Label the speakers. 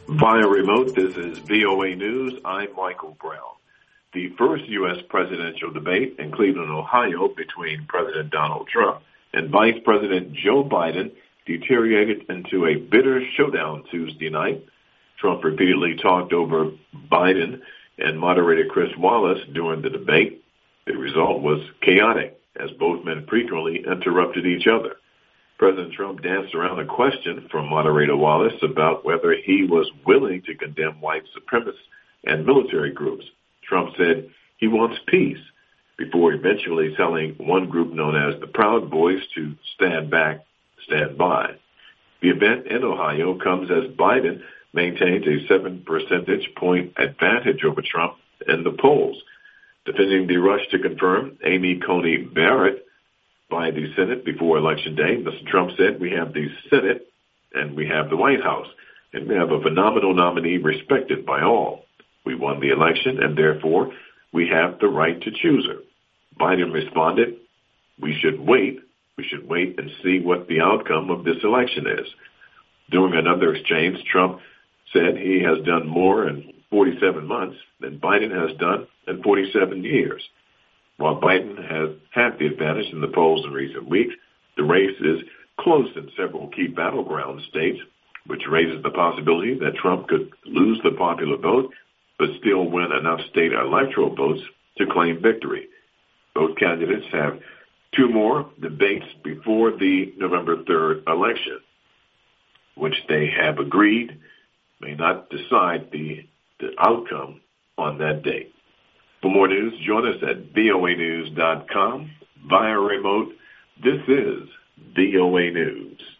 Speaker 1: Via remote, this is VOA News. I'm Michael Brown. The first U.S. presidential debate in Cleveland, Ohio, between President Donald Trump and Vice President Joe Biden deteriorated into a bitter showdown Tuesday night. Trump repeatedly talked over Biden and moderator Chris Wallace during the debate. The result was chaotic, as both men frequently interrupted each other. President Trump danced around a question from moderator Wallace about whether he was willing to condemn white supremacists and military groups. Trump said he wants peace, before eventually telling one group known as the Proud Boys to stand back, stand by. The event in Ohio comes as Biden maintains a 7 percentage point advantage over Trump in the polls. Defending the rush to confirm Amy Coney Barrett by the Senate before Election Day, Mr. Trump said, "We have the Senate and we have the White House, and we have a phenomenal nominee respected by all. We won the election, and therefore we have the right to choose her." Biden responded, we should wait and see what the outcome of this election is." During another exchange, Trump said he has done more in 47 months than Biden has done in 47 years. While Biden has had the advantage in the polls in recent weeks, the race is close in several key battleground states, which raises the possibility that Trump could lose the popular vote but still win enough state electoral votes to claim victory. Both candidates have two more debates before the November 3rd election, which they have agreed may not decide the outcome on that date. For more news, join us at voanews.com via remote. This is VOA News.